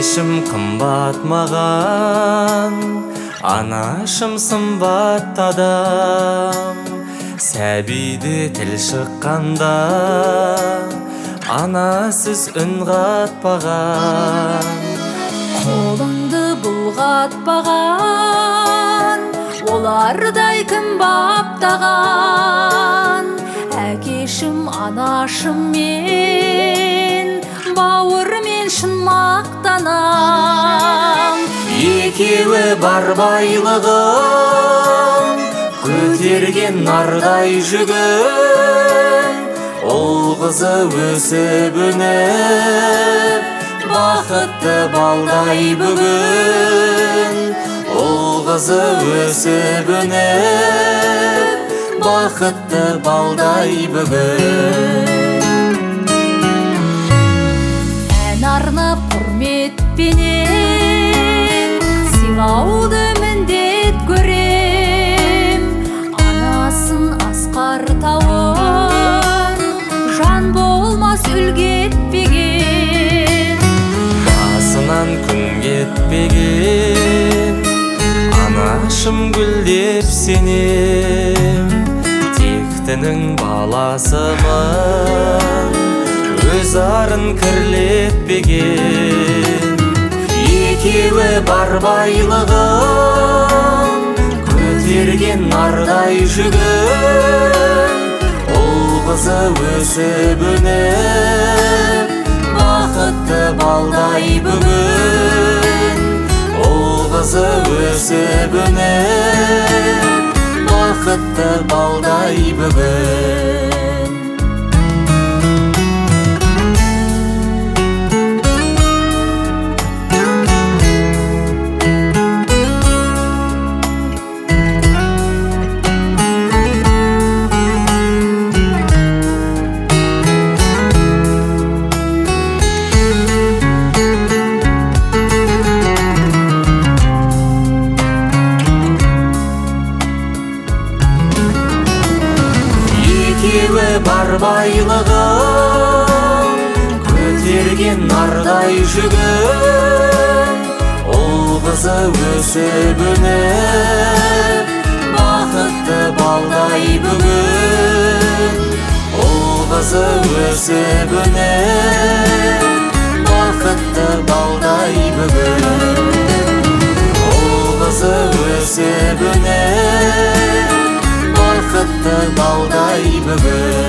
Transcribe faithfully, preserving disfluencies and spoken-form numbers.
Әкешім қымбат маған, анашым сымбат адам. Сәбиді тіл шыққанда, анасыз үн қатпаған. Қолыңды бұлғатпаған, олардай кім баптаған. Әкешім, анашым мен, бауырмен шын мақтанам. Екеуі бар байлығым, көтерген нардай жүгін. Ол қызы өсіп өніп, бақытты балдай бүгін. Ол қызы өсіп өніп, бақытты балдай бүгін. Ән арнап құрметпенен, сыйлауды міндет көрем. Анасын асқар тауын, жан болмас үлгі етпеген. Жасынан күн кетпеген, анашым гүлдеп сенем. Тектінің баласымын, өз арын кірлетпеген. Екеуі бар байлығым, көтерген нардай жүгін. Ол қызы өсіп өніп, бақытты балдай бүгін. Ол қызы өсіп өніп, бақытты балдай бүгін. Екеуі бар байлығым, көтерген нардай жүгін. Ол қызы өсіп өніп, бақытты балдай бүгін. Ол қызы өсіп өніп, бақытты балдай бүгін. Ол қызы өсіп өніп, бақытты балдай бүгін.